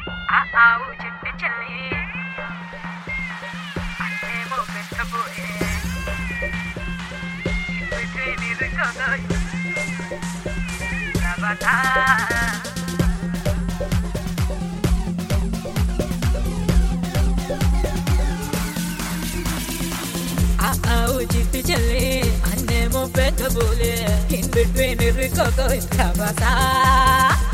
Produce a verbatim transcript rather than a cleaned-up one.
ఆ ఆవు చెట్టు చెల్లి అన్నేమో పెట్టబోయే చిట్టు చెల్లి అన్నేమో పెట్టబోలే ఇన్ బిట్వీన్ ఇర్రికోకో ఇన్